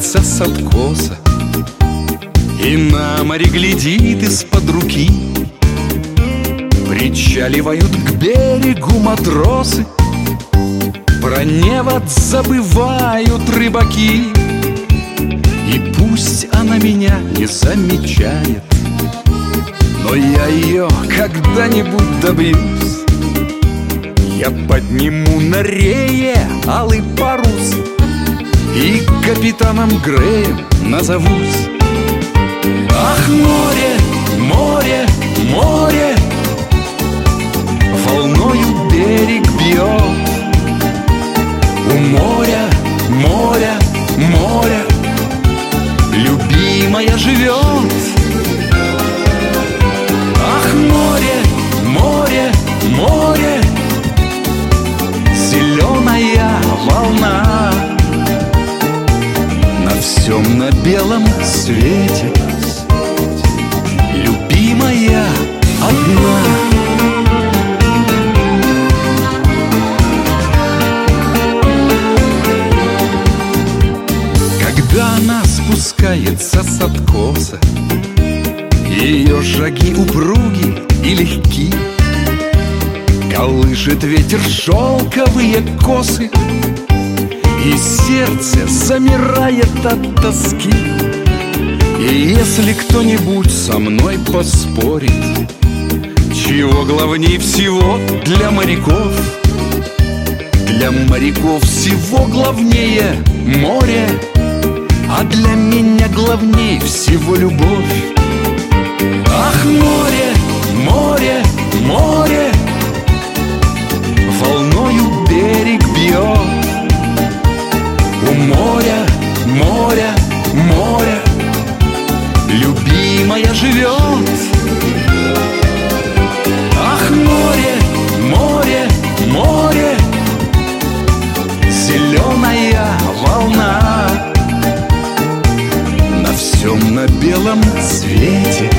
спускается с откоса и на море глядит из-под руки. Причаливают к берегу матросы, про невод забывают рыбаки. И пусть она меня не замечает, но я ее когда-нибудь добьюсь. Я подниму на рее алый парус и капитаном Греем назовусь. Ах, море, море, море, волною берег бьет. У моря, моря, моря любимая живет. Ах, море, море, море, зеленая волна. На всем на белом свете любимая одна. Когда она спускается с откоса, ее шаги упруги и легки, колышет ветер шелковые косы, и сердце замирает от тоски. И если кто-нибудь со мной поспорит, чего главней всего для моряков, для моряков всего главнее море, а для меня главней всего любовь. Ах, море, море, море, волною берег бьет. У моря, моря, моря любимая живет. Ах, море, море, море, зеленая волна. На всем на белом свете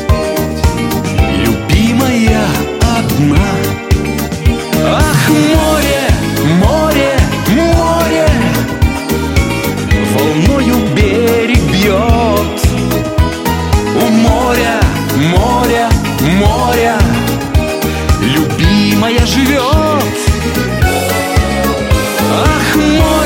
любимая одна. Ах, море, море, море, волною берег бьет. У моря, моря, моря любимая живет. Ах, море.